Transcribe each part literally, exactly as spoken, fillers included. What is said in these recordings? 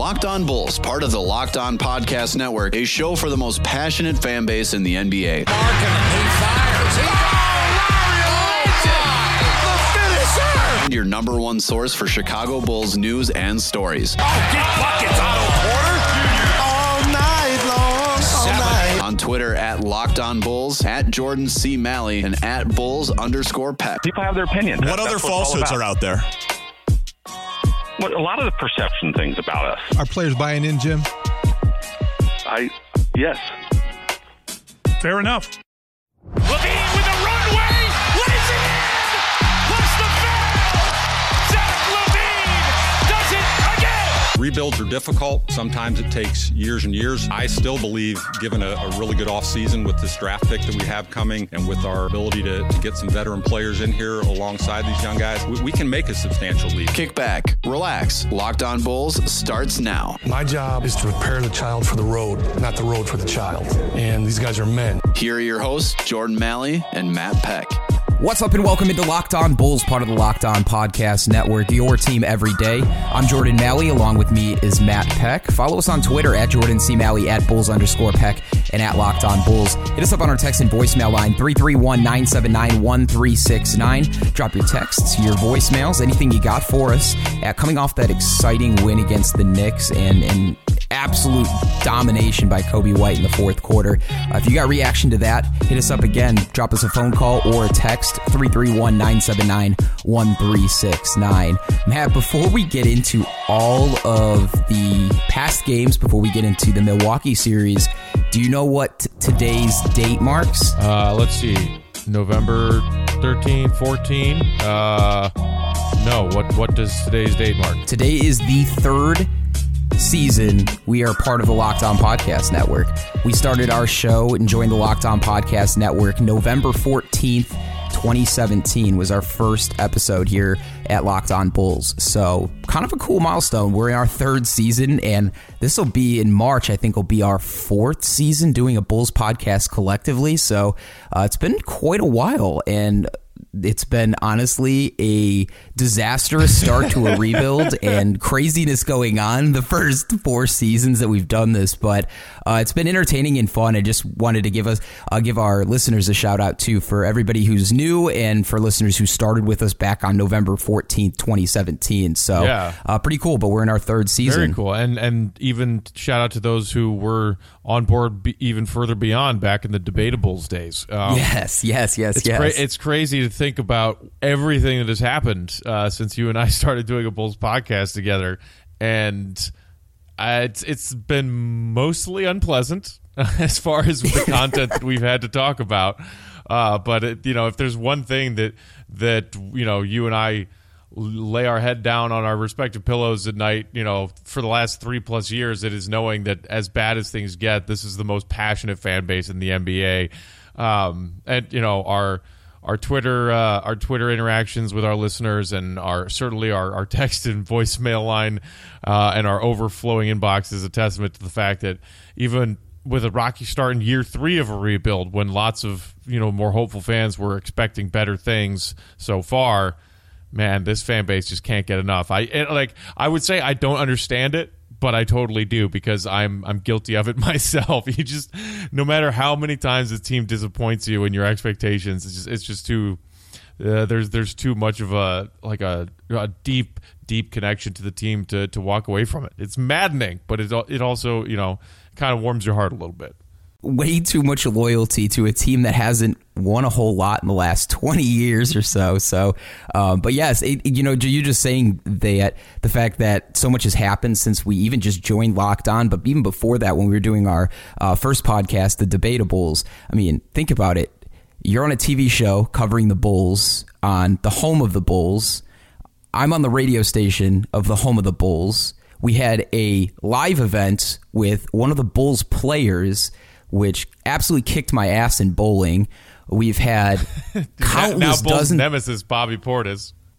Locked On Bulls, part of the Locked On Podcast Network, a show for the most passionate fan base in the N B A. Markin, he fires. He And your number one source for Chicago Bulls news and stories. Oh, get buckets, Otto Porter. All night long, all night. On Twitter at Locked On Bulls, at Jordan C. Malley, and at Bulls underscore Peck. People have their opinions. What That's other what falsehoods are out there? What, a lot of the perception things about us. Are players buying in, Jim? I, yes. Fair enough. Levine with a runway. Lays it in. Plus the foul. Zach Levine does it again. Rebuilds are difficult. Sometimes it takes years and years. I still believe, given a, a really good offseason with this draft pick that we have coming and with our ability to, to get some veteran players in here alongside these young guys, we, we can make a substantial leap. Kick back, relax. Locked On Bulls starts now. My job is to prepare the child for the road, not the road for the child. And these guys are men. Here are your hosts, Jordan Malley and Matt Peck. What's up and welcome into Locked On Bulls, part of the Locked On Podcast Network, your team every day. I'm Jordan Malley, along with me is Matt Peck. Follow us on Twitter at Jordan C. Malley, at Bulls underscore Peck, and at Locked On Bulls. Hit us up on our text and voicemail line, three three one, nine seven nine, one three six nine. Drop your texts, your voicemails, anything you got for us. Uh, coming off that exciting win against the Knicks and, and absolute domination by Coby White in the fourth quarter. Uh, if you got reaction to that, hit us up again. Drop us a phone call or a text, three three one, nine seven nine, one three six nine. Matt, before we get into all of the past games, before we get into the Milwaukee series, do you know what t- today's date marks? Uh, let's see. November thirteenth, fourteenth. Uh, no, what, what does today's date mark? Today is the third season we are part of the Locked On Podcast Network. We started our show and joined the Locked On Podcast Network November fourteenth, twenty seventeen was our first episode here at Locked On Bulls. So kind of a cool milestone. We're in our third season, and this will be in March. I think will be our fourth season doing a Bulls podcast collectively. So uh, it's been quite a while, and it's been honestly a disastrous start to a rebuild and craziness going on the first four seasons that we've done this, but uh, it's been entertaining and fun. I just wanted to give us, uh, give our listeners a shout out too for everybody who's new and for listeners who started with us back on November fourteenth, twenty seventeen. So yeah. uh, pretty cool, but we're in our third season. Very cool. And, and even shout out to those who were on board be, even further beyond back in the Debatables days. Um, yes, yes, yes, it's yes. Cra- it's crazy to think about everything that has happened uh, since you and I started doing a Bulls podcast together, and uh, it's it's been mostly unpleasant as far as the content that we've had to talk about. Uh, but it, you know, if there's one thing that that you know you and I lay our head down on our respective pillows at night, you know, for the last three plus years, it is knowing that as bad as things get, this is the most passionate fan base in the N B A, um, and you know our. Our Twitter, uh, our Twitter interactions with our listeners, and our certainly our, our text and voicemail line, uh, and our overflowing inbox is a testament to the fact that even with a rocky start in year three of a rebuild, when lots of you know more hopeful fans were expecting better things so far, man, this fan base just can't get enough. I it, like I would say I don't understand it, but I totally do because I'm I'm guilty of it myself. You just, no matter how many times the team disappoints you in your expectations, it's just it's just too uh, there's there's too much of a like a, a deep deep connection to the team to to walk away from it. It's maddening, but it it also you know kind of warms your heart a little bit. Way too much loyalty to a team that hasn't won a whole lot in the last twenty years or so. So, um, but yes, it, you know, you just saying that the fact that so much has happened since we even just joined Locked On, but even before that, when we were doing our uh, first podcast, The Debatables, I mean, think about it. You're on a T V show covering the Bulls on the home of the Bulls. I'm on the radio station of the home of the Bulls. We had a live event with one of the Bulls players, which absolutely kicked my ass in bowling. We've had countless now Bulls dozen nemesis Bobby Portis.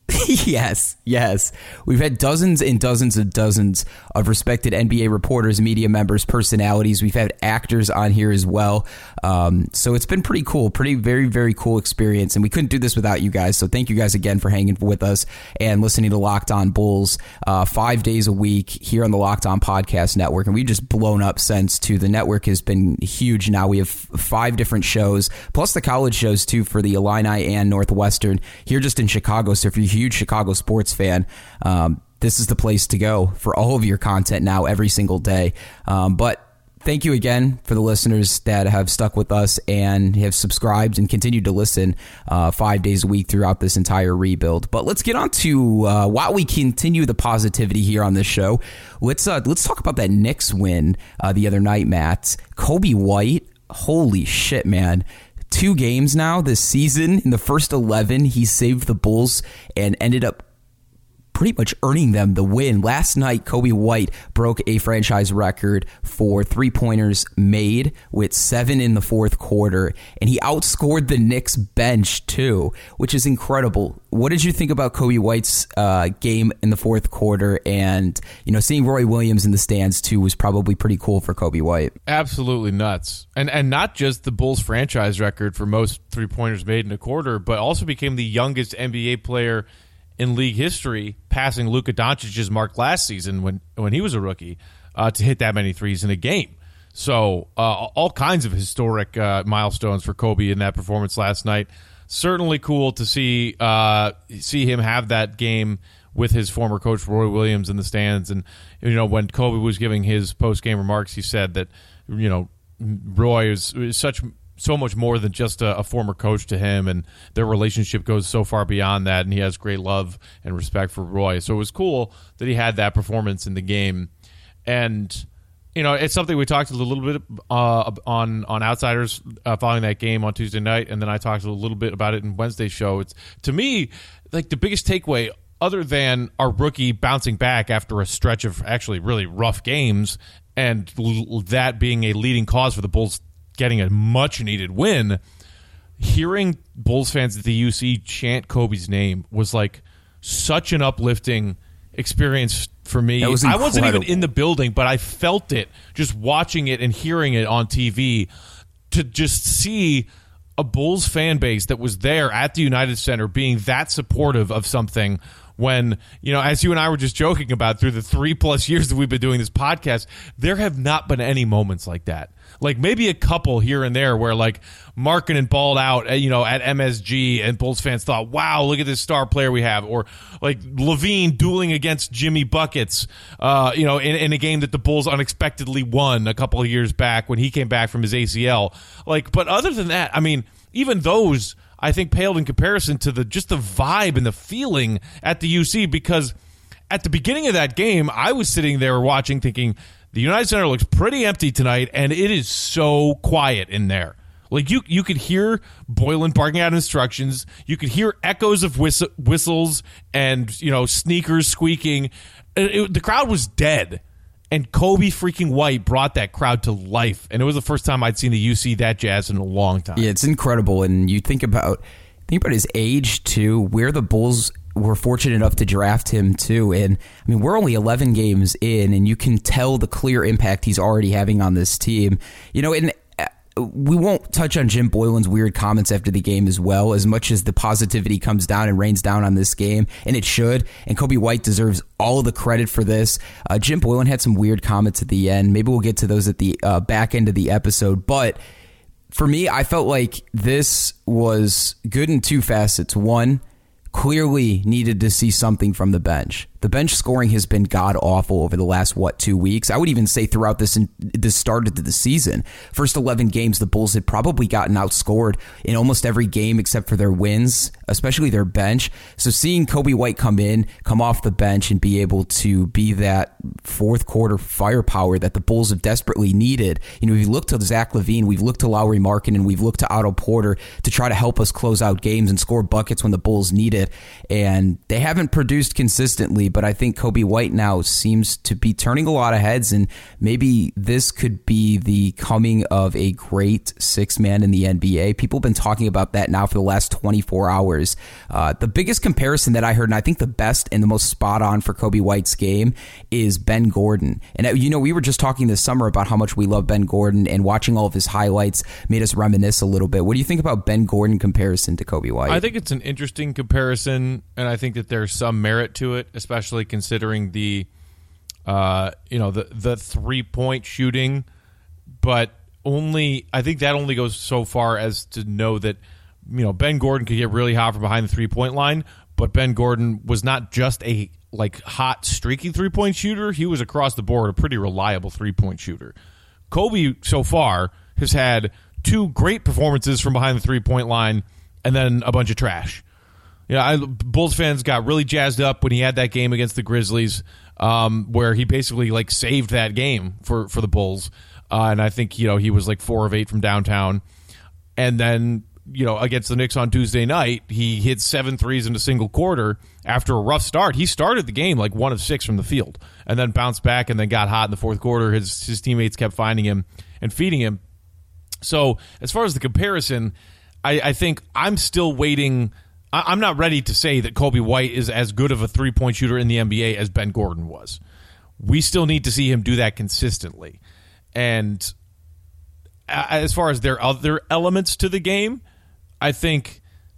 Yes, yes. We've had dozens and dozens and dozens of respected N B A reporters, media members, personalities. We've had actors on here as well. Um, so it's been pretty cool, pretty, very, very cool experience. And we couldn't do this without you guys. So thank you guys again for hanging with us and listening to Locked On Bulls uh, five days a week here on the Locked On Podcast Network. And we've just blown up since, too. The network has been huge now. We have five different shows, plus the college shows, too, for the Illini and Northwestern here just in Chicago. So if you're a huge Chicago sports fan, um, this is the place to go for all of your content now every single day. Um, but thank you again for the listeners that have stuck with us and have subscribed and continued to listen uh, five days a week throughout this entire rebuild. But let's get on to uh, while we continue the positivity here on this show. Let's uh, let's talk about that Knicks win uh, the other night, Matt. Coby White, holy shit, man. Two games now this season. In the first eleven, he saved the Bulls and ended up pretty much earning them the win. Last night, Coby White broke a franchise record for three-pointers made with seven in the fourth quarter, and he outscored the Knicks bench too, which is incredible. What did you think about Coby White's uh, game in the fourth quarter? And, you know, seeing Roy Williams in the stands too was probably pretty cool for Coby White. Absolutely nuts. And and not just the Bulls franchise record for most three-pointers made in a quarter, but also became the youngest N B A player in league history, passing Luka Doncic's mark last season when, when he was a rookie, uh, to hit that many threes in a game. So uh, all kinds of historic uh, milestones for Coby in that performance last night. Certainly cool to see uh, see him have that game with his former coach Roy Williams in the stands. And you know, when Coby was giving his post game remarks, he said that you know Roy is, is such. so much more than just a, a former coach to him, and their relationship goes so far beyond that, and he has great love and respect for Roy. So it was cool that he had that performance in the game. And, you know, it's something we talked a little bit uh, on on Outsiders uh, following that game on Tuesday night, and then I talked a little bit about it in Wednesday's show. It's, to me, like the biggest takeaway, other than our rookie bouncing back after a stretch of actually really rough games, and l- that being a leading cause for the Bulls getting a much-needed win, hearing Bulls fans at the U C chant Coby's name was like such an uplifting experience for me. That was I wasn't even incredible. in the building, but I felt it just watching it and hearing it on T V, to just see a Bulls fan base that was there at the United Center being that supportive of something when, you know, as you and I were just joking about, through the three plus years that we've been doing this podcast, there have not been any moments like that. Like maybe a couple here and there where like Markkanen balled out, you know, at M S G and Bulls fans thought, wow, look at this star player we have. Or like Levine dueling against Jimmy Buckets, uh, you know, in, in a game that the Bulls unexpectedly won a couple of years back when he came back from his A C L. Like, but other than that, I mean, even those I think paled in comparison to the just the vibe and the feeling at the U C, because at the beginning of that game, I was sitting there watching thinking, the United Center looks pretty empty tonight, and it is so quiet in there. Like, you you could hear Boylan barking out instructions. You could hear echoes of whist- whistles and, you know, sneakers squeaking. It, it, the crowd was dead, and Coby freaking White brought that crowd to life. And it was the first time I'd seen the U C that jazzed in a long time. Yeah, it's incredible. And you think about think about his age, too, where the Bulls were fortunate enough to draft him too. And I mean, we're only eleven games in, and you can tell the clear impact he's already having on this team. You know, and we won't touch on Jim Boylan's weird comments after the game as well, as much as the positivity comes down and rains down on this game, and it should. And Coby White deserves all of the credit for this. Uh, Jim Boylan had some weird comments at the end. Maybe we'll get to those at the uh, back end of the episode. But for me, I felt like this was good in two facets. One, clearly needed to see something from the bench. The bench scoring has been god-awful over the last, what, two weeks? I would even say throughout this this start of the season. First eleven games, the Bulls had probably gotten outscored in almost every game except for their wins, especially their bench. So seeing Coby White come in, come off the bench, and be able to be that fourth quarter firepower that the Bulls have desperately needed. You know, we've looked to Zach LaVine, we've looked to Lauri Markkanen, we've looked to Otto Porter to try to help us close out games and score buckets when the Bulls need it. And they haven't produced consistently, but I think Coby White now seems to be turning a lot of heads, and maybe this could be the coming of a great sixth man in the N B A. People have been talking about that now for the last twenty-four hours. Uh, the biggest comparison that I heard, and I think the best and the most spot on for Coby White's game, is Ben Gordon. And, you know, we were just talking this summer about how much we love Ben Gordon, and watching all of his highlights made us reminisce a little bit. What do you think about Ben Gordon comparison to Coby White? I think it's an interesting comparison, and I think that there's some merit to it, especially considering the, uh, you know, the the three point shooting. But only, I think that only goes so far as to know that, you know, Ben Gordon could get really hot from behind the three point line, but Ben Gordon was not just a like hot, streaky three point shooter. He was across the board a pretty reliable three point shooter. Coby so far has had two great performances from behind the three point line, and then a bunch of trash. Yeah, I, Bulls fans got really jazzed up when he had that game against the Grizzlies, um, where he basically like saved that game for, for the Bulls. Uh, and I think, you know, he was like four of eight from downtown. And then, you know, against the Knicks on Tuesday night, he hit seven threes in a single quarter after a rough start. He started the game like one of six from the field, and then bounced back and then got hot in the fourth quarter. His his teammates kept finding him and feeding him. So as far as the comparison, I, I think I'm still waiting. I, I'm not ready to say that Coby White is as good of a three-point shooter in the N B A as Ben Gordon was. We still need to see him do that consistently. And as far as their other elements to the game, I think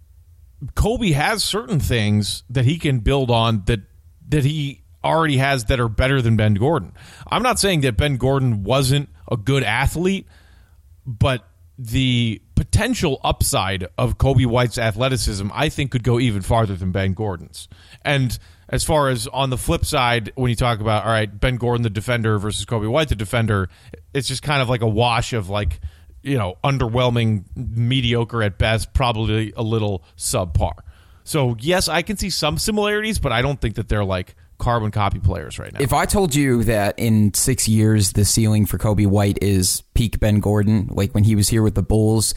Coby has certain things that he can build on that that he already has that are better than Ben Gordon. I'm not saying that Ben Gordon wasn't a good athlete, but the potential upside of Coby White's athleticism, I think, could go even farther than Ben Gordon's. And as far as on the flip side, when you talk about, all right, Ben Gordon the defender versus Coby White the defender, it's just kind of like a wash of like, you know, underwhelming, mediocre at best, probably a little subpar. So, yes, I can see some similarities, but I don't think that they're like carbon copy players right now. If I told you that in six years the ceiling for Coby White is peak Ben Gordon, like when he was here with the Bulls,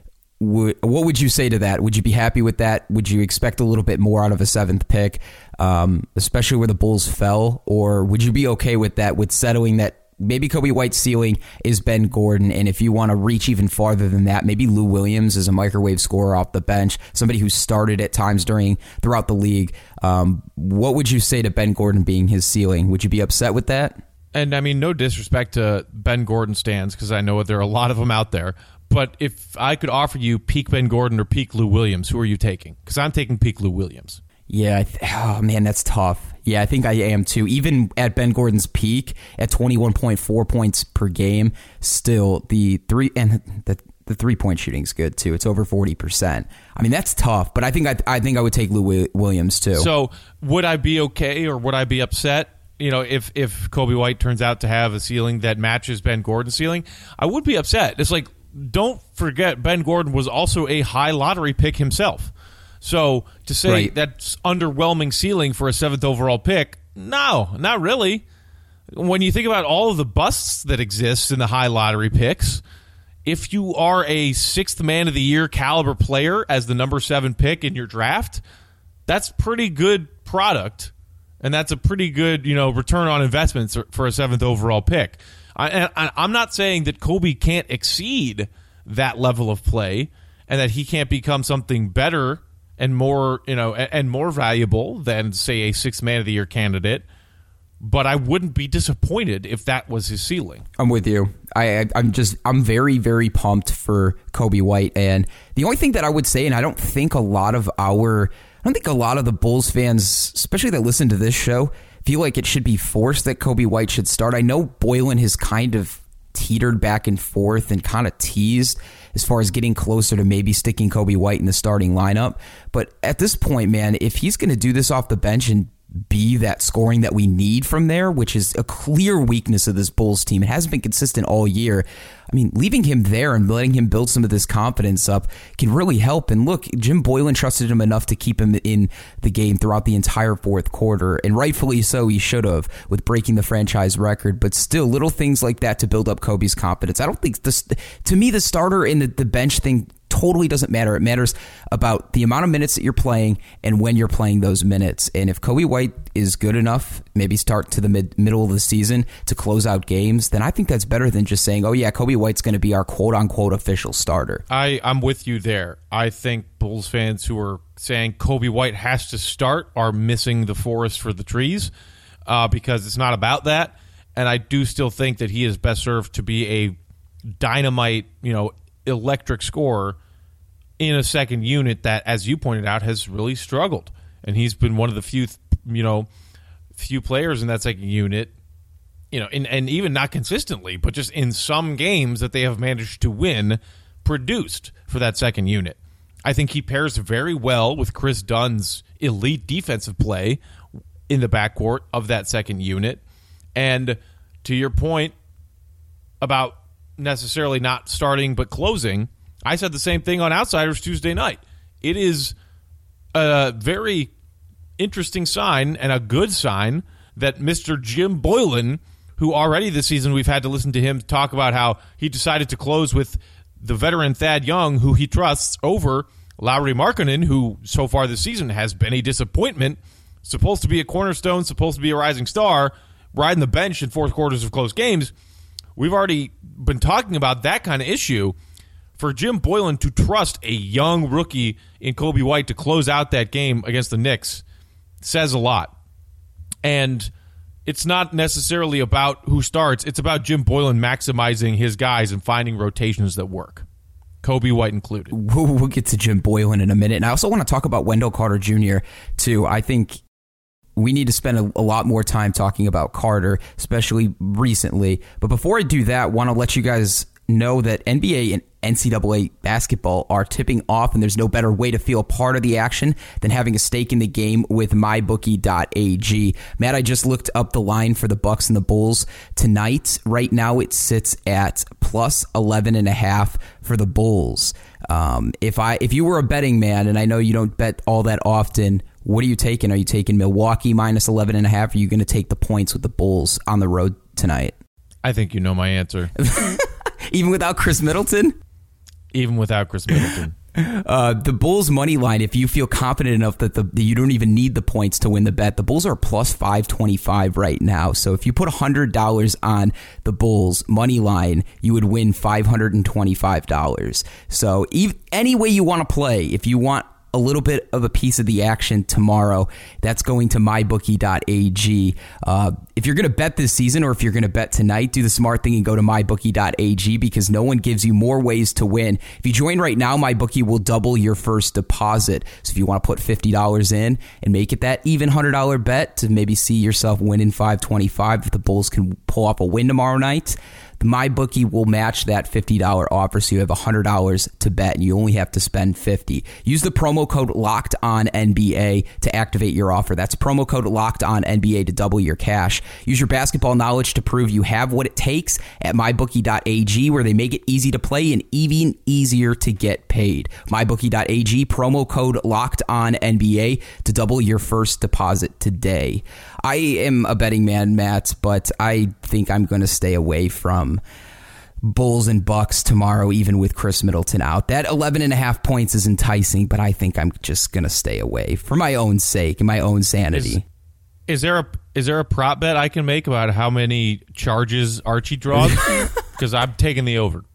w- what would you say to that? Would you be happy with that? Would you expect a little bit more out of a seventh pick, um, especially where the Bulls fell? Or would you be okay with that, with settling that maybe Coby White's ceiling is Ben Gordon, and if you want to reach even farther than that, maybe Lou Williams is a microwave scorer off the bench, somebody who started at times during throughout the league. Um, what would you say to Ben Gordon being his ceiling? Would you be upset with that? And I mean, no disrespect to Ben Gordon stands, because I know there are a lot of them out there. But if I could offer you peak Ben Gordon or peak Lou Williams, who are you taking? Because I'm taking peak Lou Williams. Yeah, I th- oh man, that's tough. Yeah, I think I am too. Even at Ben Gordon's peak, at twenty-one point four points per game, still the three and the the three point shooting is good too. It's over forty percent. I mean, that's tough. But I think I I think I would take Lou Williams too. So would I be okay or would I be upset? You know, if if Coby White turns out to have a ceiling that matches Ben Gordon's ceiling, I would be upset. It's like, don't forget, Ben Gordon was also a high lottery pick himself. So to say right. that's underwhelming ceiling for a seventh overall pick, no, not really. When you think about all of the busts that exist in the high lottery picks, if you are a sixth man of the year caliber player as the number seven pick in your draft, that's pretty good product, and that's a pretty good, you know, return on investments for a seventh overall pick. I, and I'm not saying that Coby can't exceed that level of play and that he can't become something better and more, you know, and more valuable than, say, a sixth man of the year candidate. But I wouldn't be disappointed if that was his ceiling. I'm with you. I, I, I'm just, I'm very, very pumped for Coby White. And the only thing that I would say, and I don't think a lot of our, I don't think a lot of the Bulls fans, especially that listen to this show, feel like it should be forced that Coby White should start. I know Boylan has kind of teetered back and forth and kind of teased as far as getting closer to maybe sticking Coby White in the starting lineup. But at this point, man, if he's going to do this off the bench and be that scoring that we need from there, which is a clear weakness of this Bulls team, it hasn't been consistent all year. I mean, leaving him there and letting him build some of this confidence up can really help. And look, Jim Boylan trusted him enough to keep him in the game throughout the entire fourth quarter, and rightfully so, he should have, with breaking the franchise record. But still, little things like that to build up Coby's confidence. I don't think this, to me, the starter and the, the bench thing totally doesn't matter. It matters about the amount of minutes that you're playing and when you're playing those minutes. And if Coby White is good enough, maybe start to the mid, middle of the season to close out games, then I think that's better than just saying, oh yeah, Coby White's going to be our quote-unquote official starter. I, I'm with you there. I think Bulls fans who are saying Coby White has to start are missing the forest for the trees uh, because it's not about that. And I do still think that he is best served to be a dynamite, you know, electric scorer in a second unit that, as you pointed out, has really struggled. And he's been one of the few, you know, few players in that second unit, you know, and, and even not consistently, but just in some games that they have managed to win, produced for that second unit. I think he pairs very well with Chris Dunn's elite defensive play in the backcourt of that second unit. And to your point about necessarily not starting but closing, I said the same thing on Outsiders Tuesday night. It is a very interesting sign and a good sign that Mister Jim Boylen, who already this season we've had to listen to him talk about how he decided to close with the veteran Thad Young, who he trusts, over Lauri Markkanen, who so far this season has been a disappointment, supposed to be a cornerstone, supposed to be a rising star, riding the bench in fourth quarters of close games. We've already been talking about that kind of issue. For Jim Boylen to trust a young rookie in Coby White to close out that game against the Knicks says a lot. And it's not necessarily about who starts. It's about Jim Boylen maximizing his guys and finding rotations that work, Coby White included. We'll, we'll get to Jim Boylen in a minute. And I also want to talk about Wendell Carter Junior, too. I think we need to spend a, a lot more time talking about Carter, especially recently. But before I do that, I want to let you guys know that N B A and N C double A basketball are tipping off, and there's no better way to feel a part of the action than having a stake in the game with my bookie dot a g. Matt, I just looked up the line for the Bucks and the Bulls tonight. Right now it sits at plus eleven and a half for the Bulls. Um, if I if you were a betting man, and I know you don't bet all that often, what are you taking? Are you taking Milwaukee minus eleven and a half? Or are you going to take the points with the Bulls on the road tonight? I think you know my answer. Even without Chris Middleton? Even without Chris Middleton. Uh, the Bulls money line, if you feel confident enough that, the, that you don't even need the points to win the bet, the Bulls are plus five twenty-five right now. So if you put one hundred dollars on the Bulls money line, you would win five hundred twenty-five dollars. So even, any way you want to play, if you want a little bit of a piece of the action tomorrow, that's going to my bookie dot a g. Uh, if you're going to bet this season, or if you're going to bet tonight, do the smart thing and go to my bookie dot a g, because no one gives you more ways to win. If you join right now, MyBookie will double your first deposit. So if you want to put fifty dollars in and make it that even one hundred dollars bet to maybe see yourself winning five twenty-five, if the Bulls can pull off a win tomorrow night, MyBookie will match that fifty dollars offer, so you have one hundred dollars to bet, and you only have to spend fifty dollars. Use the promo code LOCKEDONNBA to activate your offer. That's promo code LOCKEDONNBA to double your cash. Use your basketball knowledge to prove you have what it takes at my bookie dot a g, where they make it easy to play and even easier to get paid. my bookie dot a g, promo code LOCKEDONNBA to double your first deposit today. I am a betting man, Matt, but I think I'm going to stay away from Bulls and Bucks tomorrow, even with Chris Middleton out. That eleven and a half points is enticing, but I think I'm just going to stay away for my own sake and my own sanity. Is, is there a is there a prop bet I can make about how many charges Archie draws? Because I'm taking the over.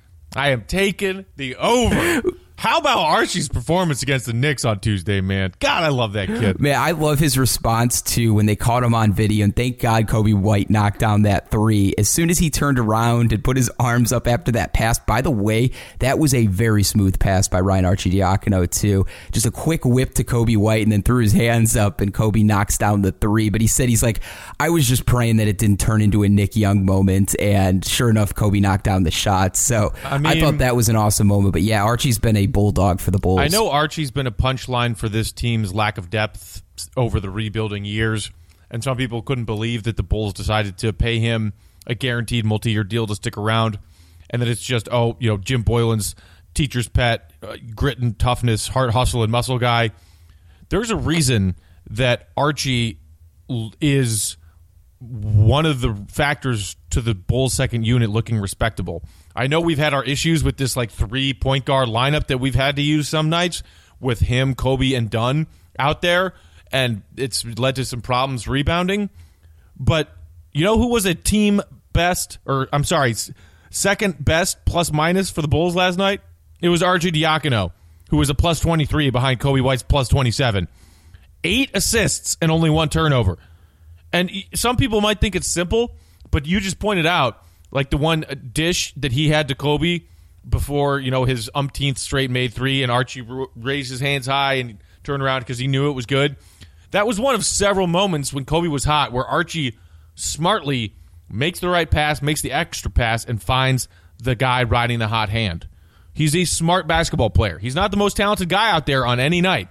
I am taking the over. How about Archie's performance against the Knicks on Tuesday, man? God, I love that kid. Man, I love his response to when they caught him on video, and thank God Coby White knocked down that three. As soon as he turned around and put his arms up after that pass, by the way, that was a very smooth pass by Ryan Arcidiacono, too. Just a quick whip to Coby White and then threw his hands up, and Coby knocks down the three. But he said, he's like, I was just praying that it didn't turn into a Nick Young moment, and sure enough, Coby knocked down the shots. So I, mean, I thought that was an awesome moment. But yeah, Archie's been a bulldog for the Bulls. I know Archie's been a punchline for this team's lack of depth over the rebuilding years, and some people couldn't believe that the Bulls decided to pay him a guaranteed multi-year deal to stick around, and that it's just, oh, you know, Jim Boylen's teacher's pet, uh, grit and toughness, heart, hustle, and muscle guy. There's a reason that Archie is one of the factors to the Bulls' second unit looking respectable. I know we've had our issues with this like three point guard lineup that we've had to use some nights with him, Kobe, and Dunn out there, and it's led to some problems rebounding. But you know who was a team best, or I'm sorry, second best plus minus for the Bulls last night? It was Arcidiacono, who was a plus twenty-three behind Kobe White's plus twenty-seven. Eight assists and only one turnover. And some people might think it's simple, but you just pointed out, like the one dish that he had to Kobe before, you know, his umpteenth straight made three, and Archie raised his hands high and turned around because he knew it was good. That was one of several moments when Kobe was hot where Archie smartly makes the right pass, makes the extra pass, and finds the guy riding the hot hand. He's a smart basketball player. He's not the most talented guy out there on any night,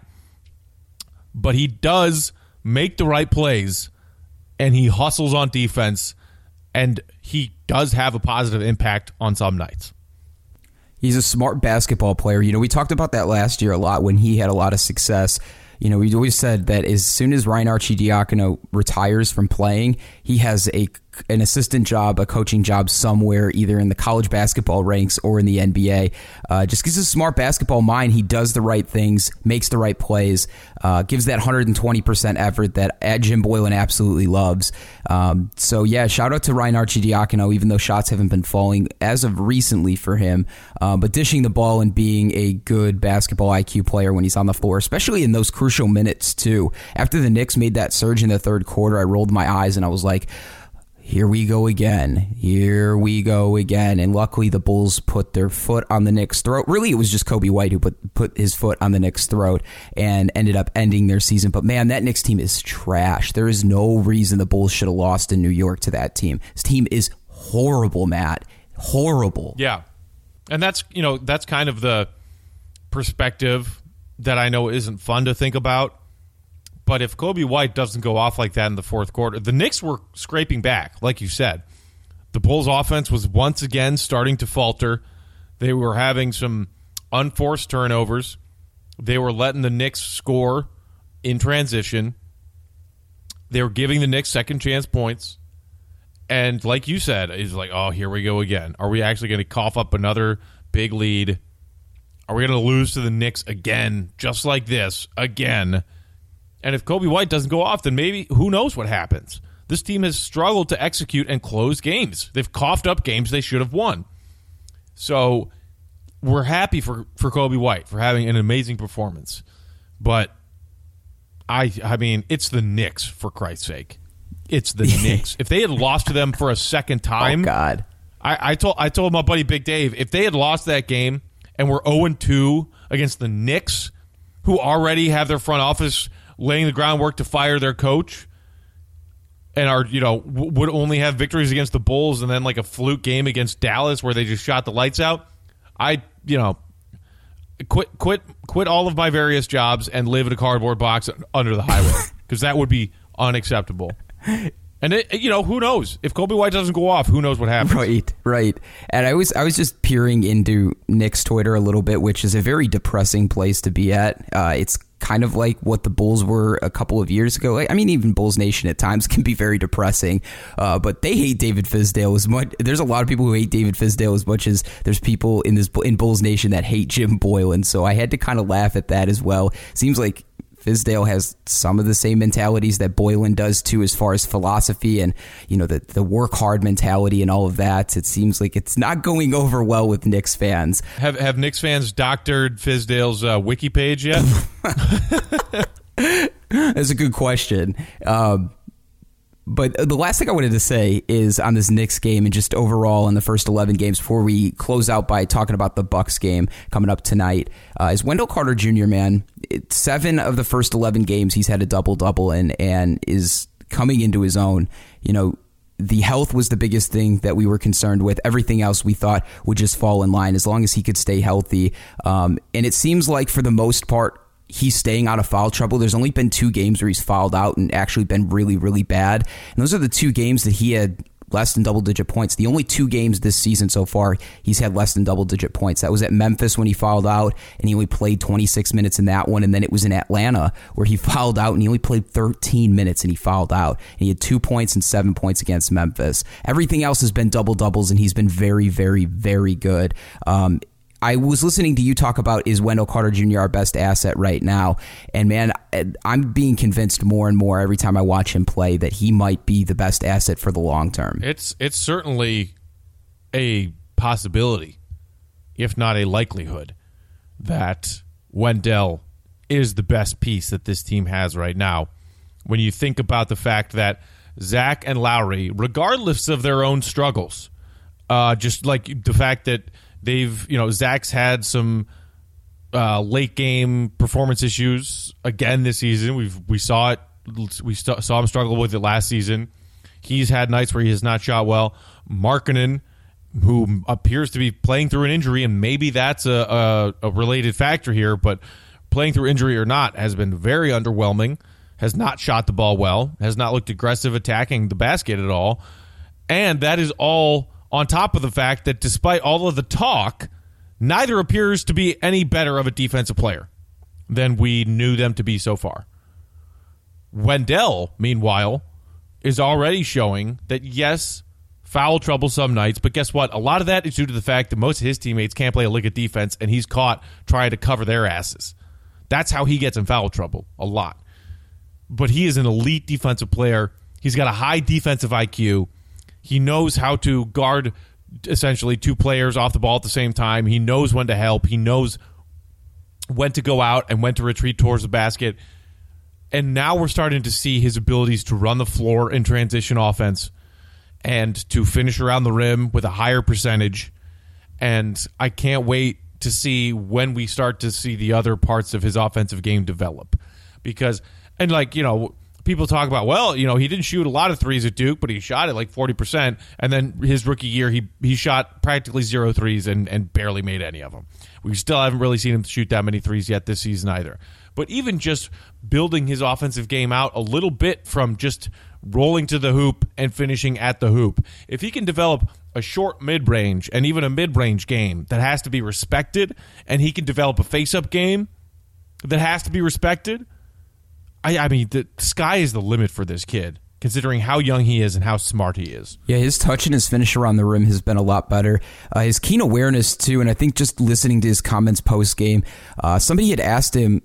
but he does make the right plays, and he hustles on defense, and he does have a positive impact on some nights. He's a smart basketball player. You know, we talked about that last year a lot when he had a lot of success. You know, we always said that as soon as Ryan Arcidiacono retires from playing, he has a an assistant job, a coaching job somewhere, either in the college basketball ranks or in the N B A. Uh, just because he's a smart basketball mind, he does the right things, makes the right plays, uh, gives that one hundred twenty percent effort that Jim Boylen absolutely loves. Um, so, yeah, shout out to Ryan Arcidiacono, even though shots haven't been falling as of recently for him. Uh, but dishing the ball and being a good basketball I Q player when he's on the floor, especially in those crucial minutes, too. After the Knicks made that surge in the third quarter, I rolled my eyes and I was like, here we go again. Here we go again. And luckily the Bulls put their foot on the Knicks' throat. Really, it was just Kobe White who put, put his foot on the Knicks' throat and ended up ending their season. But man, that Knicks team is trash. There is no reason the Bulls should have lost in New York to that team. This team is horrible, Matt. Horrible. Yeah. And that's, you know, that's kind of the perspective that I know isn't fun to think about. But if Kobe White doesn't go off like that in the fourth quarter, the Knicks were scraping back, like you said. The Bulls' offense was once again starting to falter. They were having some unforced turnovers. They were letting the Knicks score in transition. They were giving the Knicks second chance points. And like you said, it's like, oh, here we go again. Are we actually going to cough up another big lead? Are we going to lose to the Knicks again, just like this, again? And if Kobe White doesn't go off, then maybe who knows what happens. This team has struggled to execute and close games. They've coughed up games they should have won. So we're happy for, for Kobe White for having an amazing performance. But, I I mean, it's the Knicks, for Christ's sake. It's the Knicks. If they had lost to them for a second time, oh God, I, I told I told my buddy Big Dave, if they had lost that game and were oh and two against the Knicks, who already have their front office laying the groundwork to fire their coach, and are, you know, w- would only have victories against the Bulls and then like a fluke game against Dallas where they just shot the lights out, I, you know, quit quit quit all of my various jobs and live in a cardboard box under the highway, because that would be unacceptable. And it, you know, who knows if Kobe White doesn't go off? Who knows what happens? Right, right. And I was I was just peering into Knicks Twitter a little bit, which is a very depressing place to be at. Uh, it's kind of like what the Bulls were a couple of years ago. I mean, even Bulls Nation at times can be very depressing. Uh, but they hate David Fizdale as much. There's a lot of people who hate David Fizdale as much as there's people in this in Bulls Nation that hate Jim Boylen. So I had to kind of laugh at that as well. Seems like Fizdale has some of the same mentalities that Boylen does too, as far as philosophy and, you know, the the work hard mentality and all of that. It seems like it's not going over well with Knicks fans. Have have Knicks fans doctored Fizdale's uh, wiki page yet? That's a good question. Um, But the last thing I wanted to say is on this Knicks game and just overall in the first eleven games before we close out by talking about the Bucks game coming up tonight, uh, is Wendell Carter Junior, man. It, seven of the first eleven games he's had a double-double in and is coming into his own. You know, the health was the biggest thing that we were concerned with. Everything else we thought would just fall in line as long as he could stay healthy. Um, and it seems like for the most part, he's staying out of foul trouble. There's only been two games where he's fouled out and actually been really, really bad. And those are the two games that he had less than double-digit points. The only two games this season so far, he's had less than double-digit points. That was at Memphis when he fouled out, and he only played twenty-six minutes in that one, and then it was in Atlanta where he fouled out, and he only played thirteen minutes, and he fouled out. And he had two points and seven points against Memphis. Everything else has been double-doubles, and he's been very, very, very good. Um, I was listening to you talk about, is Wendell Carter Junior our best asset right now? And man, I'm being convinced more and more every time I watch him play that he might be the best asset for the long term. It's it's certainly a possibility, if not a likelihood, that Wendell is the best piece that this team has right now. When you think about the fact that Zach and Lowry, regardless of their own struggles, uh, just like the fact that They've, you know, Zach's had some uh, late game performance issues again this season. We've we saw it. We st- saw him struggle with it last season. He's had nights where he has not shot well. Markkanen, who appears to be playing through an injury, and maybe that's a, a, a related factor here, but playing through injury or not, has been very underwhelming. Has not shot the ball well. Has not looked aggressive attacking the basket at all, and that is all on top of the fact that despite all of the talk, neither appears to be any better of a defensive player than we knew them to be so far. Wendell, meanwhile, is already showing that, yes, foul trouble some nights, but guess what? A lot of that is due to the fact that most of his teammates can't play a lick of defense, and he's caught trying to cover their asses. That's how he gets in foul trouble, a lot. But he is an elite defensive player. He's got a high defensive I Q. He knows how to guard essentially two players off the ball at the same time. He knows when to help. He knows when to go out and when to retreat towards the basket. And now we're starting to see his abilities to run the floor in transition offense and to finish around the rim with a higher percentage. And I can't wait to see when we start to see the other parts of his offensive game develop. Because, and like, you know, people talk about, well, you know, he didn't shoot a lot of threes at Duke, but he shot it like forty percent. And then his rookie year, he he shot practically zero threes and, and barely made any of them. We still haven't really seen him shoot that many threes yet this season either. But even just building his offensive game out a little bit from just rolling to the hoop and finishing at the hoop, if he can develop a short mid-range and even a mid-range game that has to be respected, and he can develop a face-up game that has to be respected, I, I mean, the sky is the limit for this kid, considering how young he is and how smart he is. Yeah, his touch and his finish around the rim has been a lot better. Uh, his keen awareness, too, and I think just listening to his comments post-game, uh, somebody had asked him,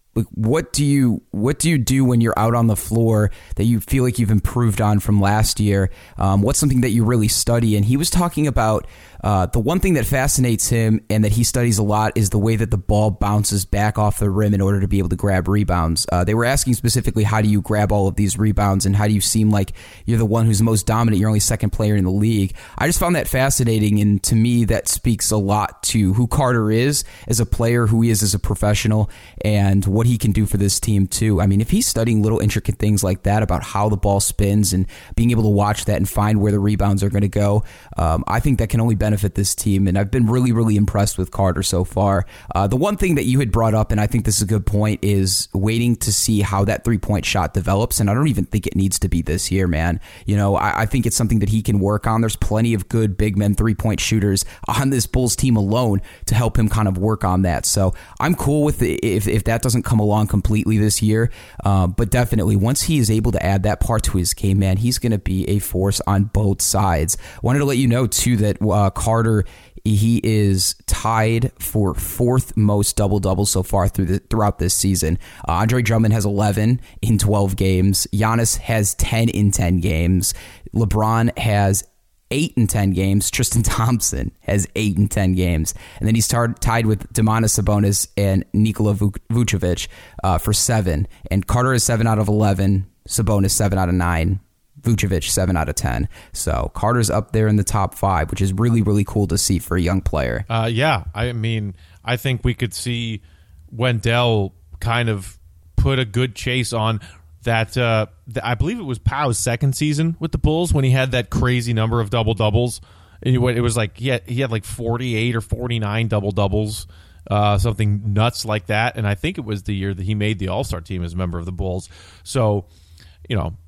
what do you what do you do when you're out on the floor that you feel like you've improved on from last year? Um, what's something that you really study? And he was talking about uh, the one thing that fascinates him and that he studies a lot is the way that the ball bounces back off the rim in order to be able to grab rebounds. Uh, they were asking specifically, how do you grab all of these rebounds and how do you seem like you're the one who's the most dominant? You're only second player in the league. I just found that fascinating, and to me that speaks a lot to who Carter is as a player, who he is as a professional, and what he can do for this team too. I mean, if he's studying little intricate things like that about how the ball spins and being able to watch that and find where the rebounds are going to go, um, I think that can only benefit this team. And I've been really, really impressed with Carter so far. Uh, the one thing that you had brought up, and I think this is a good point, is waiting to see how that three-point shot develops. And I don't even think it needs to be this year, man. You know, I, I think it's something that he can work on. There's plenty of good big men three-point shooters on this Bulls team alone to help him kind of work on that. So I'm cool with it if, if that doesn't come along completely this year, uh, but definitely once he is able to add that part to his game, man, he's going to be a force on both sides. Wanted to let you know too that uh, Carter, he is tied for fourth most double doubles so far through the, throughout this season. Uh, Andre Drummond has eleven in twelve games. Giannis has ten in ten games. LeBron has eight in ten games. Tristan Thompson has eight in ten games. And then he's tar- tied with Domantas Sabonis and Nikola Vucevic uh, for seven. And Carter is seven out of eleven. Sabonis seven out of nine. Vucevic seven out of ten. So Carter's up there in the top five, which is really, really cool to see for a young player. Uh, yeah, I mean, I think we could see Wendell kind of put a good chase on that. Uh, th- I believe it was Pau's second season with the Bulls when he had that crazy number of double doubles. It, it was like he had, he had like forty-eight or forty-nine double doubles, uh, something nuts like that. And I think it was the year that he made the All-Star team as a member of the Bulls. So, you know,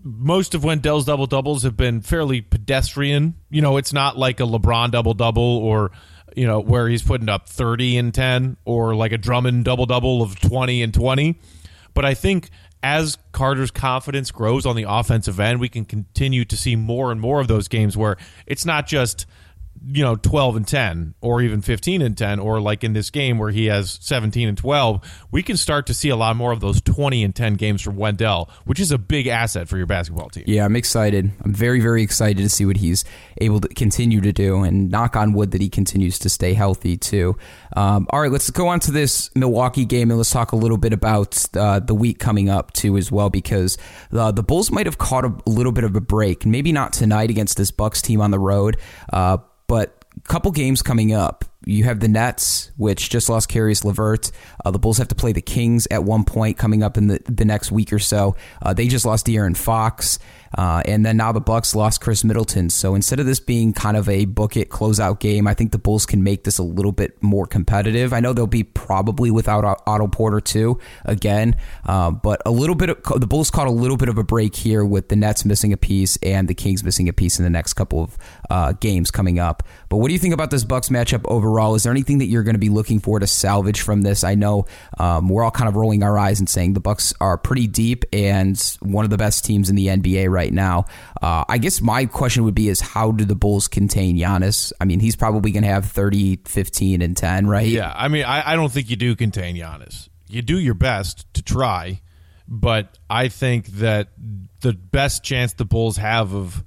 most of Wendell's double-doubles have been fairly pedestrian. You know, it's not like a LeBron double-double or, you know, where he's putting up thirty and ten or like a Drummond double-double of twenty and twenty. But I think as Carter's confidence grows on the offensive end, we can continue to see more and more of those games where it's not just, you know, twelve and ten or even fifteen and ten, or like in this game where he has seventeen and twelve. We can start to see a lot more of those twenty and ten games from Wendell, which is a big asset for your basketball team. Yeah, I'm excited. I'm very, very excited to see what he's able to continue to do, and knock on wood that he continues to stay healthy too. Um, all right, let's go on to this Milwaukee game, and let's talk a little bit about uh, the week coming up too as well, because uh, the Bulls might have caught a, a little bit of a break. Maybe not tonight against this Bucks team on the road, uh, but a couple games coming up. You have the Nets, which just lost Caris LeVert. Uh, the Bulls have to play the Kings at one point coming up in the, the next week or so. Uh, they just lost De'Aaron Fox. Uh, and then now the Bucks lost Chris Middleton. So instead of this being kind of a book it closeout game, I think the Bulls can make this a little bit more competitive. I know they'll be probably without Otto Porter too again, uh, but a little bit of, the Bulls caught a little bit of a break here with the Nets missing a piece and the Kings missing a piece in the next couple of uh, games coming up. But what do you think about this Bucks matchup overall? Is there anything that you're going to be looking for to salvage from this? I know um, we're all kind of rolling our eyes and saying the Bucks are pretty deep and one of the best teams in the N B A right now. Uh, I guess my question would be is how do the Bulls contain Giannis? I mean, he's probably going to have thirty, fifteen, and ten, right? Yeah, I mean, I, I don't think you do contain Giannis. You do your best to try, but I think that the best chance the Bulls have of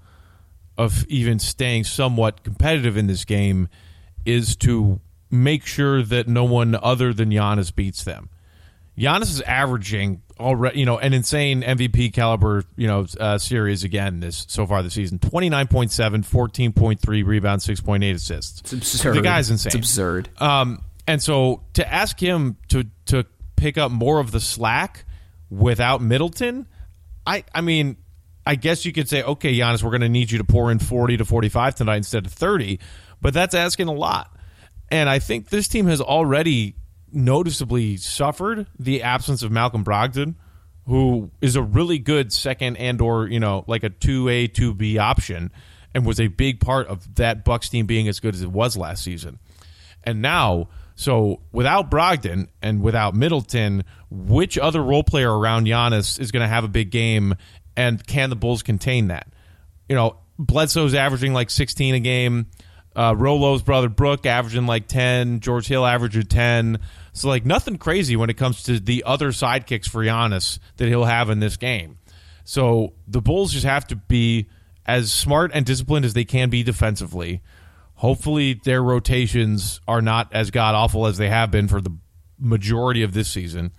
of even staying somewhat competitive in this game is to make sure that no one other than Giannis beats them. Giannis is averaging already, you know, an insane M V P caliber, you know, uh, series again this so far this season. twenty-nine point seven, fourteen point three rebounds, six point eight assists. It's absurd. The guy's insane. It's absurd. Um, and so to ask him to to pick up more of the slack without Middleton, I I mean, I guess you could say, okay, Giannis, we're going to need you to pour in forty to forty-five tonight instead of thirty, but that's asking a lot. And I think this team has already noticeably suffered the absence of Malcolm Brogdon, who is a really good second and or, you know, like a two A, two B option, and was a big part of that Bucks team being as good as it was last season. And now, so without Brogdon and without Middleton, which other role player around Giannis is going to have a big game, and can the Bulls contain that? You know, Bledsoe's averaging like sixteen a game. Uh, Rolo's brother Brook averaging like ten. George Hill averaging ten. So, like, nothing crazy when it comes to the other sidekicks for Giannis that he'll have in this game. So the Bulls just have to be as smart and disciplined as they can be defensively. Hopefully their rotations are not as god-awful as they have been for the majority of this season.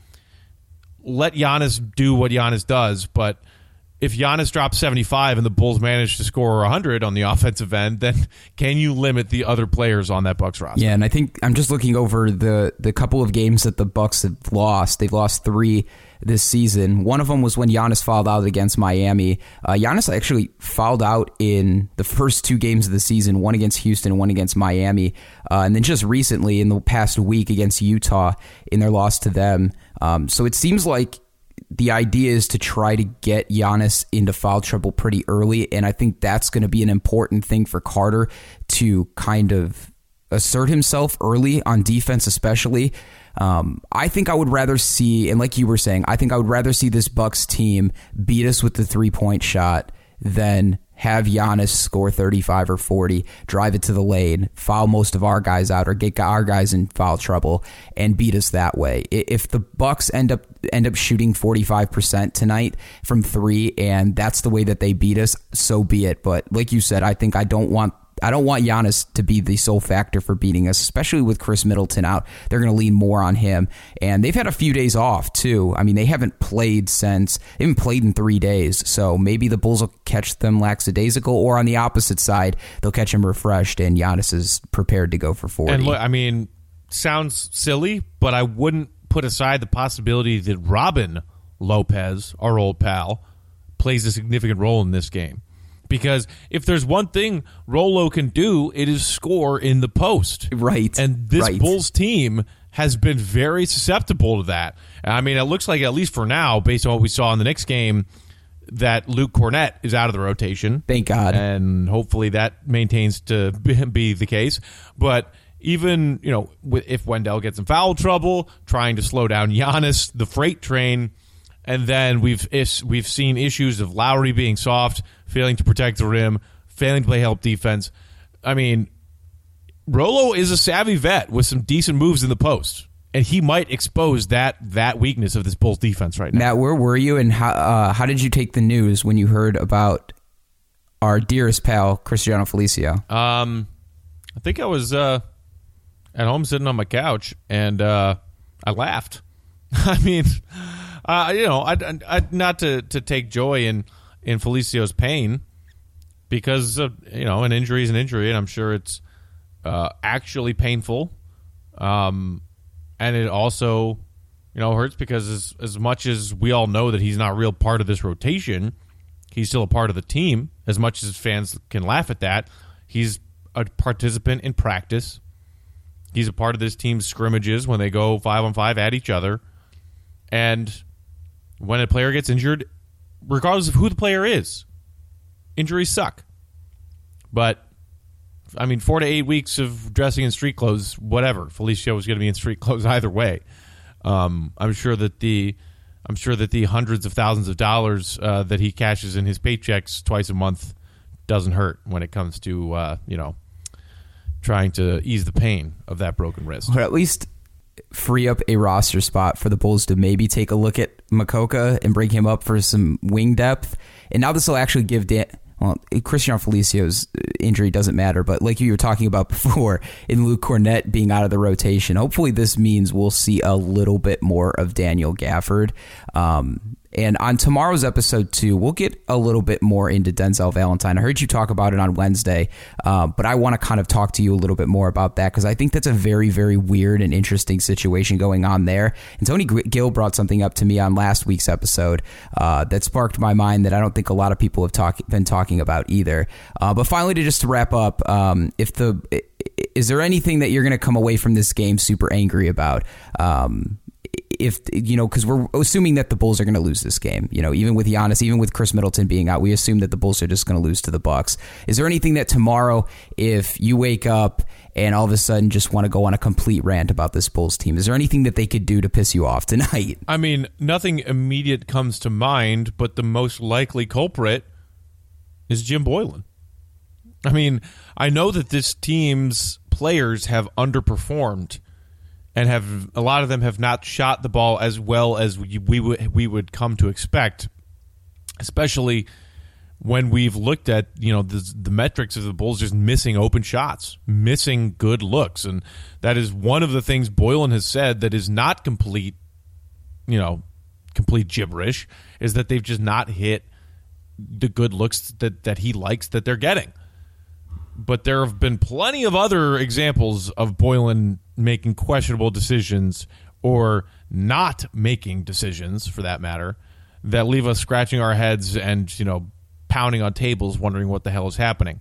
Let Giannis do what Giannis does, but if Giannis drops seventy-five and the Bulls manage to score one hundred on the offensive end, then can you limit the other players on that Bucks roster? Yeah, and I think I'm just looking over the, the couple of games that the Bucks have lost. They've lost three this season. One of them was when Giannis fouled out against Miami. Uh, Giannis actually fouled out in the first two games of the season, one against Houston and one against Miami. Uh, and then just recently, in the past week, against Utah in their loss to them. Um, so it seems like the idea is to try to get Giannis into foul trouble pretty early, and I think that's going to be an important thing for Carter to kind of assert himself early on defense especially. Um, I think I would rather see, and like you were saying, I think I would rather see this Bucks team beat us with the three-point shot than have Giannis score thirty-five or forty, drive it to the lane, foul most of our guys out, or get our guys in foul trouble, and beat us that way. If the Bucks end up end up shooting forty-five percent tonight from three, and that's the way that they beat us, so be it. But like you said, I think I don't want I don't want Giannis to be the sole factor for beating us, especially with Chris Middleton out. They're going to lean more on him. And they've had a few days off, too. I mean, they haven't played since, they haven't played in three days. So maybe the Bulls will catch them lackadaisical, or on the opposite side, they'll catch them refreshed, and Giannis is prepared to go for forty. And look, I mean, sounds silly, but I wouldn't put aside the possibility that Robin Lopez, our old pal, plays a significant role in this game. Because if there's one thing Rolo can do, it is score in the post. Right. And this right. Bulls team has been very susceptible to that. I mean, it looks like, at least for now, based on what we saw in the Knicks game, that Luke Cornett is out of the rotation. Thank God. And hopefully that maintains to be the case. But even, you know, if Wendell gets in foul trouble, trying to slow down Giannis, the freight train, and then we've we've seen issues of Lowry being soft, failing to protect the rim, failing to play help defense. I mean, Rolo is a savvy vet with some decent moves in the post, and he might expose that that weakness of this Bulls defense right now. Matt, where were you, and how uh, how did you take the news when you heard about our dearest pal, Cristiano Felicio? Um, I think I was uh, at home sitting on my couch, and uh, I laughed. I mean, uh, you know, I, I, not to, to take joy in, in Felicio's pain, because, uh, you know, an injury is an injury, and I'm sure it's uh, actually painful. Um, and it also, you know, hurts because as, as much as we all know that he's not a real part of this rotation, he's still a part of the team. As much as fans can laugh at that, he's a participant in practice. He's a part of this team's scrimmages when they go five on five at each other. And when a player gets injured, regardless of who the player is, injuries suck. But, I mean, four to eight weeks of dressing in street clothes, whatever. Felicio was going to be in street clothes either way. Um, I'm sure that the I'm sure that the hundreds of thousands of dollars uh, that he cashes in his paychecks twice a month doesn't hurt when it comes to, uh, you know, trying to ease the pain of that broken wrist. Or at least free up a roster spot for the Bulls to maybe take a look at Makoka and bring him up for some wing depth. And now this will actually give Dan... Well, Cristiano Felicio's injury doesn't matter, but like you were talking about before, in Luke Cornett being out of the rotation, hopefully this means we'll see a little bit more of Daniel Gafford. Um, and on tomorrow's episode, too, we'll get a little bit more into Denzel Valentine. I heard you talk about it on Wednesday, uh, but I want to kind of talk to you a little bit more about that because I think that's a very, very weird and interesting situation going on there. And Tony Gill brought something up to me on last week's episode uh, that sparked my mind that I don't think a lot of people have talk, been talking about either. Uh, but finally, to just to wrap up, um, if the is there anything that you're going to come away from this game super angry about? Um, If you know, because we're assuming that the Bulls are going to lose this game, you know, even with Giannis, even with Chris Middleton being out, we assume that the Bulls are just going to lose to the Bucks. Is there anything that tomorrow, if you wake up and all of a sudden just want to go on a complete rant about this Bulls team, is there anything that they could do to piss you off tonight? I mean, nothing immediate comes to mind, but the most likely culprit is Jim Boylen. I mean, I know that this team's players have underperformed. And have a lot of them have not shot the ball as well as we we would we would come to expect, especially when we've looked at you know the, the metrics of the Bulls just missing open shots, missing good looks, and that is one of the things Boylen has said that is not complete, you know, complete gibberish, is that they've just not hit the good looks that that he likes that they're getting. But there have been plenty of other examples of Boylen making questionable decisions or not making decisions, for that matter, that leave us scratching our heads and, you know, pounding on tables wondering what the hell is happening.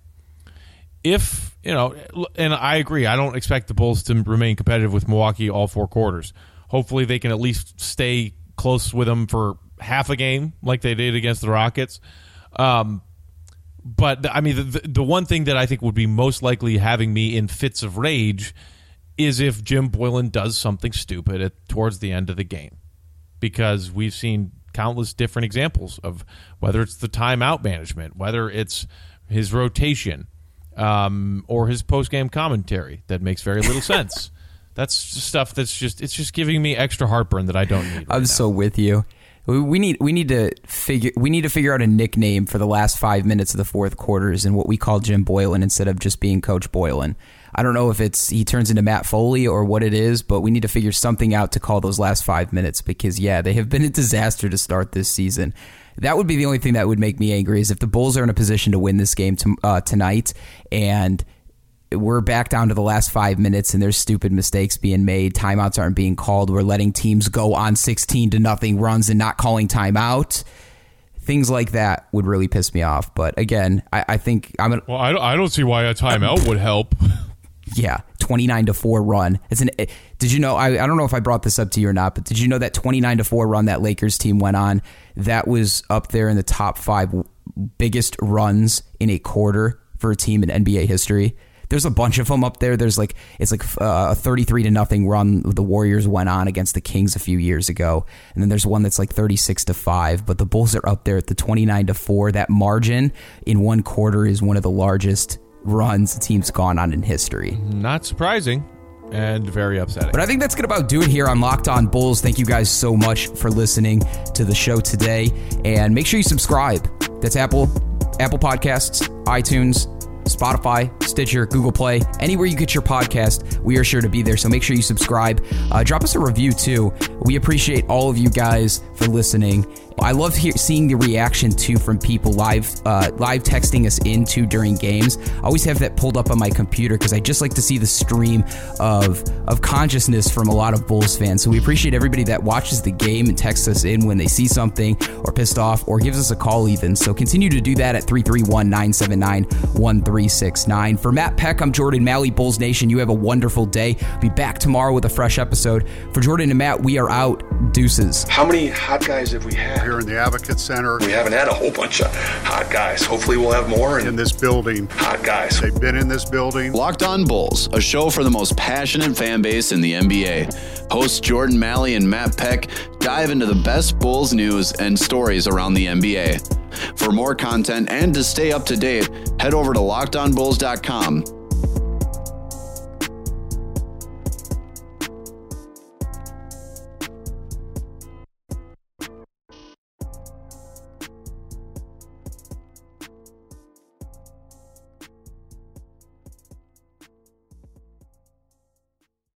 If, you know, and I agree, I don't expect the Bulls to remain competitive with Milwaukee all four quarters. Hopefully they can at least stay close with them for half a game like they did against the Rockets. Um But, I mean, the, the one thing that I think would be most likely having me in fits of rage is if Jim Boylen does something stupid at, towards the end of the game. Because we've seen countless different examples of whether it's the timeout management, whether it's his rotation, um, or his post-game commentary that makes very little sense. That's stuff that's just, it's just giving me extra heartburn that I don't need right I'm now. so with you. We need we need to figure we need to figure out a nickname for the last five minutes of the fourth quarters and what we call Jim Boylen instead of just being Coach Boylen. I don't know if it's he turns into Matt Foley or what it is, but we need to figure something out to call those last five minutes because yeah, they have been a disaster to start this season. That would be the only thing that would make me angry is if the Bulls are in a position to win this game to, uh, tonight and we're back down to the last five minutes and there's stupid mistakes being made. Timeouts aren't being called. We're letting teams go on sixteen to nothing runs and not calling timeout. Things like that would really piss me off. But again, I, I think I'm gonna. Well, I don't, I don't see why a timeout would help. Yeah, twenty-nine to four run. It's an. Did you know? I, I don't know if I brought this up to you or not, but did you know that twenty-nine to four run that Lakers team went on, that was up there in the top five biggest runs in a quarter for a team in N B A history? There's a bunch of them up there. There's like it's like a thirty-three to nothing run the Warriors went on against the Kings a few years ago, and then there's one that's like thirty-six to five. But the Bulls are up there at the twenty-nine to four. That margin in one quarter is one of the largest runs the team's gone on in history. Not surprising. And very upsetting. But I think that's going to about do it here on Locked On Bulls. Thank you guys so much for listening to the show today, and make sure you subscribe. That's Apple, Apple Podcasts, iTunes, Spotify, Stitcher, Google Play, anywhere you get your podcast, we are sure to be there. So make sure you subscribe. Uh, drop us a review too. We appreciate all of you guys for listening. I love hear, seeing the reaction too from people live uh, live texting us into during games. I always have that pulled up on my computer because I just like to see the stream of of consciousness from a lot of Bulls fans. So we appreciate everybody that watches the game and texts us in when they see something or pissed off or gives us a call even. So continue to do that at three three one, nine seven nine, one three six nine. For Matt Peck, I'm Jordan Malley, Bulls Nation. You have a wonderful day. Be back tomorrow with a fresh episode. For Jordan and Matt, we are out. Deuces. How many hot guys have we had? Here in the Advocate Center. We haven't had a whole bunch of hot guys. Hopefully we'll have more. In this building. Hot guys. They've been in this building. Locked On Bulls, a show for the most passionate fan base in the N B A. Hosts Jordan Malley and Matt Peck dive into the best Bulls news and stories around the N B A. For more content and to stay up to date, head over to locked on bulls dot com.